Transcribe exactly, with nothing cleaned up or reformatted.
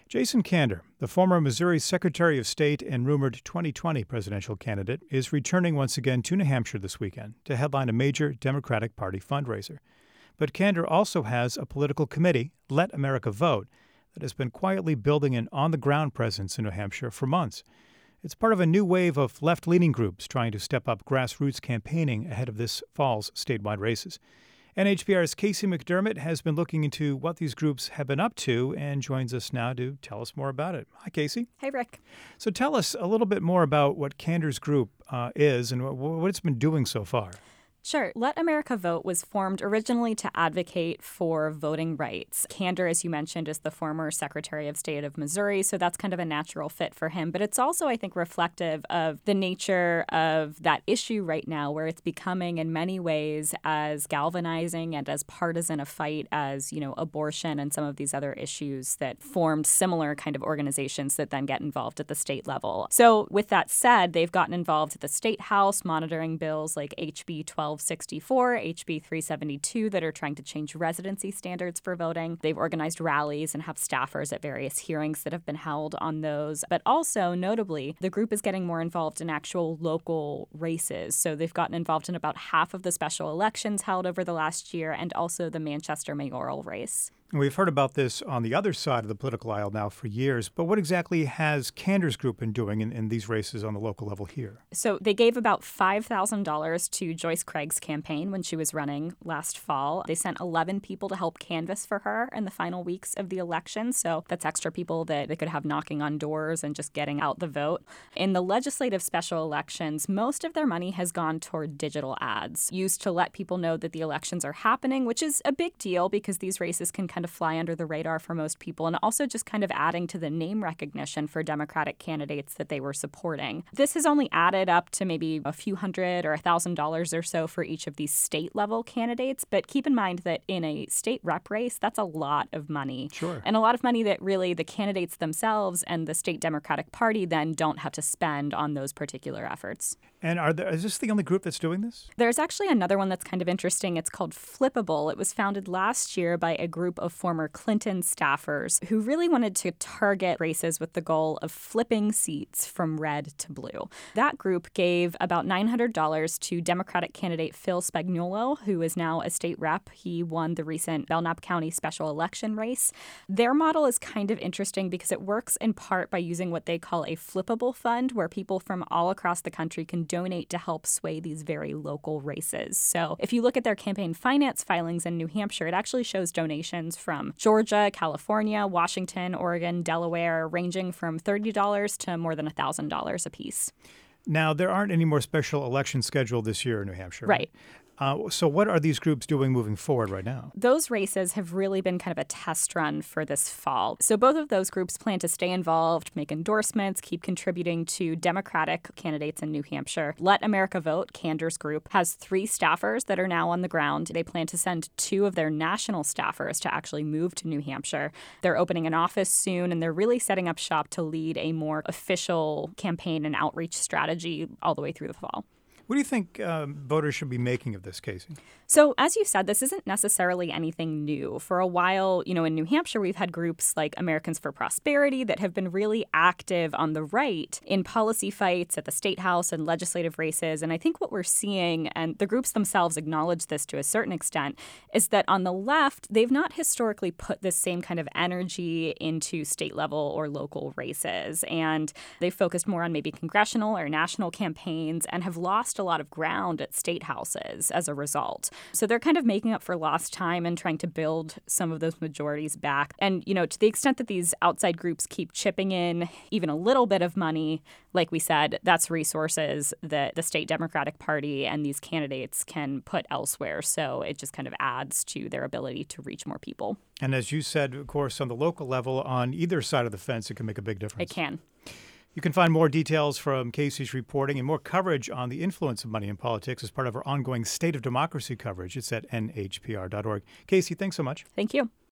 Jason Kander, the former Missouri Secretary of State and rumored twenty twenty presidential candidate, is returning once again to New Hampshire this weekend to headline a major Democratic Party fundraiser. But Kander also has a political committee, Let America Vote, that has been quietly building an on-the-ground presence in New Hampshire for months. It's part of a new wave of left-leaning groups trying to step up grassroots campaigning ahead of this fall's statewide races. N H P R's Casey McDermott has been looking into what these groups have been up to and joins us now to tell us more about it. Hi, Casey. Hey, Rick. So tell us a little bit more about what Kander's group uh, is and what, what it's been doing so far. Sure. Let America Vote was formed originally to advocate for voting rights. Kander, as you mentioned, is the former Secretary of State of Missouri, so that's kind of a natural fit for him. But it's also, I think, reflective of the nature of that issue right now, where it's becoming in many ways as galvanizing and as partisan a fight as, you know, abortion and some of these other issues that formed similar kind of organizations that then get involved at the state level. So with that said, they've gotten involved at the State House, monitoring bills like H B twelve sixty-four, H B three seventy-two that are trying to change residency standards for voting. They've organized rallies and have staffers at various hearings that have been held on those. But also, notably, the group is getting more involved in actual local races. So they've gotten involved in about half of the special elections held over the last year and also the Manchester mayoral race. We've heard about this on the other side of the political aisle now for years, but what exactly has Kander's group been doing in, in these races on the local level here? So they gave about five thousand dollars to Joyce Craig's campaign when she was running last fall. They sent eleven people to help canvass for her in the final weeks of the election. So that's extra people that they could have knocking on doors and just getting out the vote. In the legislative special elections, most of their money has gone toward digital ads used to let people know that the elections are happening, which is a big deal because these races can kind of fly under the radar for most people, and also just kind of adding to the name recognition for Democratic candidates that they were supporting. This has only added up to maybe a few hundred or a thousand dollars or so for each of these state level candidates. But keep in mind that in a state rep race, that's a lot of money. Sure. And a lot of money that really the candidates themselves and the state Democratic Party then don't have to spend on those particular efforts. And are there, is this the only group that's doing this? There's actually another one that's kind of interesting. It's called Flippable. It was founded last year by a group of former Clinton staffers who really wanted to target races with the goal of flipping seats from red to blue. That group gave about nine hundred dollars to Democratic candidate Phil Spagnuolo, who is now a state rep. He won the recent Belknap County special election race. Their model is kind of interesting because it works in part by using what they call a flippable fund, where people from all across the country can donate to help sway these very local races. So if you look at their campaign finance filings in New Hampshire, it actually shows donations from Georgia, California, Washington, Oregon, Delaware, ranging from thirty dollars to more than one thousand dollars apiece. Now, there aren't any more special elections scheduled this year in New Hampshire. Right. Uh, so what are these groups doing moving forward right now? Those races have really been kind of a test run for this fall. So both of those groups plan to stay involved, make endorsements, keep contributing to Democratic candidates in New Hampshire. Let America Vote, Kander's group, has three staffers that are now on the ground. They plan to send two of their national staffers to actually move to New Hampshire. They're opening an office soon, and they're really setting up shop to lead a more official campaign and outreach strategy all the way through the fall. What do you think um, voters should be making of this, Casey? So, as you said, this isn't necessarily anything new. For a while, you know, in New Hampshire, we've had groups like Americans for Prosperity that have been really active on the right in policy fights at the state house and legislative races. And I think what we're seeing, and the groups themselves acknowledge this to a certain extent, is that on the left, they've not historically put this same kind of energy into state level or local races. And they've focused more on maybe congressional or national campaigns and have lost a lot of ground at state houses as a result. So they're kind of making up for lost time and trying to build some of those majorities back. And, you know, to the extent that these outside groups keep chipping in even a little bit of money, like we said, that's resources that the state Democratic Party and these candidates can put elsewhere. So it just kind of adds to their ability to reach more people. And as you said, of course, on the local level, on either side of the fence, it can make a big difference. It can. You can find more details from Casey's reporting and more coverage on the influence of money in politics as part of our ongoing State of Democracy coverage. It's at N H P R dot org. Casey, thanks so much. Thank you.